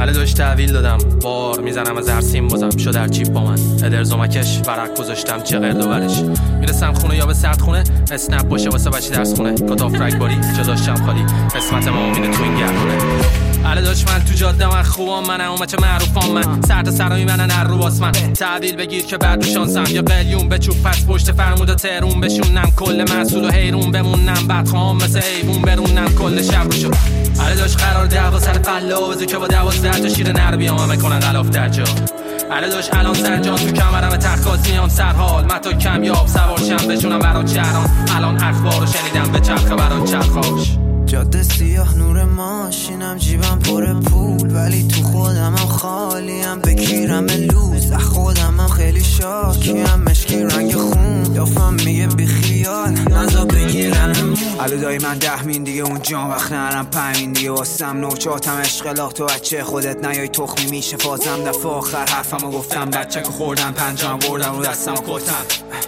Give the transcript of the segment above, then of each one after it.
علی داشت تحویل دادم بار میزنم از ارسیم بازم شد در چیپ با من ادر زمکش ورق گذاشتم چه قرد و برش میرسم خونه یا به سرد خونه اسنپ باشه واسه بچه درس خونه کتاف رگباری جا داشتم خالی قسمت ما میده تو این گردونه علی داشت من تو جاده من خوبم منم اومد چه معروفام من سر تا سرایی منن هر رو باس من تحویل بگیر که بعد شانسم یا قلیون به چوب پس پشت فرمود و ترون بشونم کل مسئول و حیرون بمونم بعد خواهم مثل حیوون برونم کل شب رو شد علی داشت قرار دعوا سر فلاوزه که با 12 تا شیر نر بیام میکنن غلاف در جا علی داشت الان سرجان تو کمرم تخاز میام سرحال متا کمیاب سوارشم بشونم برا چهران الان اخبارو شنیدم به چرخه بران چرخاش جاده سیاه نور ماشینم جیبم پر پول ولی تو خودمم خالیم بگیرم لوز خودمم خیلی شاکیم مشکی رنگ خون دافم میگه بی خیال نزا بگیرم الو دایی من 10 مین دیگه اونجا وقت نرم 5 مین دیگه واسم نوچاتم عشق تو بچه خودت نیای تخمی میشه فازم دفعه آخر حرفمو گفتم بچه که خوردم پنجام بردم رو دستم و کتم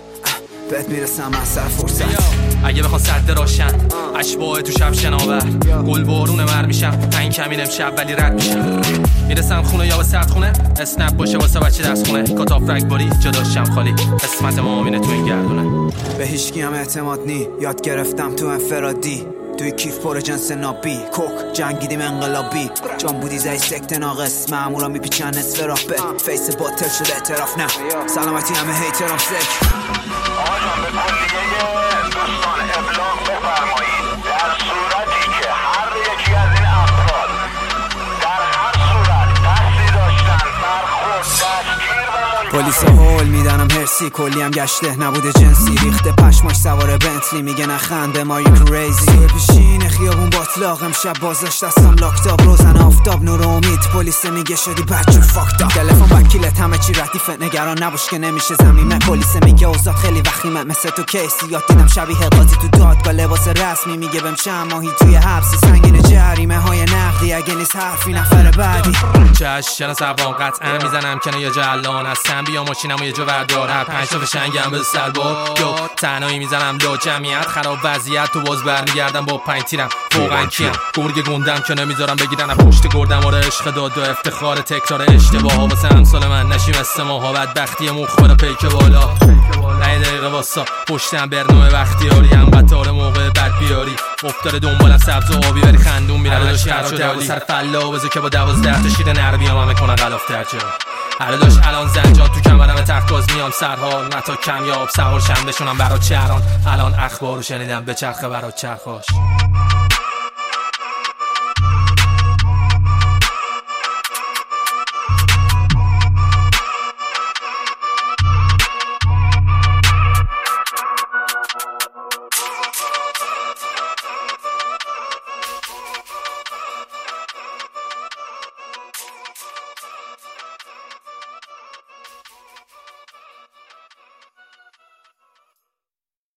بهت میرسم از سر فرصت اگه بخوان سد راشن اشباه تو شب شناور گل بارون مر میشم پنج کمین امشب ولی رد میشم میرسم خونه یا به سرد خونه اسنپ باشه واسه بچه درس خونه کتاف رگباری جا داشتم خالی قسمت ما امینه تو این گردونه به هیچکی هم اعتماد نی یاد گرفتم تو انفرادی توی کیف پر جنس نابی کوک جنگیدیم انقلابی جان بودی زی سکت ناقص معمولا میپیچن نصف راه به فیس باطل شده اعتراف نه سلامتی همه هیترام سک آقایان به کلیه دوستان ابلاغ بفرمایید در صورتی که هر یکی از این افراد در هر صورت دستی داشتن برخورد دستگیر و پلیس هول میدنم هرسی کلی هم گشته نبوده جنسی ریخته پشماش سوار بنتلی میگه نخنده ما یک ریزی توی پیشین خیابون باطلاق امشب بازداشت دستم لاکتاب روزن آفتاب نور امید پلیس میگه شدی بچه فاکتا تلفن وکیلت همه چی ردیفه نگران نباش که نمیشه زمینه پلیس میگه اوضاع خیلی وخیمه مثل تو کیسی یاد دیدم شبیه قاضی تو دادگاه لباس رسمی میگه بهم چند ماهی توی حبسی سنگین جریمه های نقدی اگه نیست حرفی نفر بعدی چشم سبام قطعا میزنم کنه یا جلان هستم بیا ماشینمو یه جو وردار هر 5 تا فشنگم به سربار یا تنهایی میزنم لا جمعیت خراب وضعیت تو باز برمیگردم با 5 تیرم واقعا کیم گرگ گندم که نمیذارم بگیرن پشت گردم آره عشق داد و افتخار تکرار اشتباها واسه امثال من نشیم استماها بدبختی مخبر پیک بالا نه دقیقه واسا پشتم برنامه وقتیاری هم قطار موقع بد بیاری افتاره دنبالم سبز و آبی بری خندون میرم داشت قرار سر فلا بزه که با 12 تا شیر نر بیام میکنن غلاف ترجا علی داشت الان زنجان تو کمرم تخاز میام سرحال متا کمیاب سوار شم بشونم برا چهران الان اخبارو شنیدم به چرخه برا چرخاش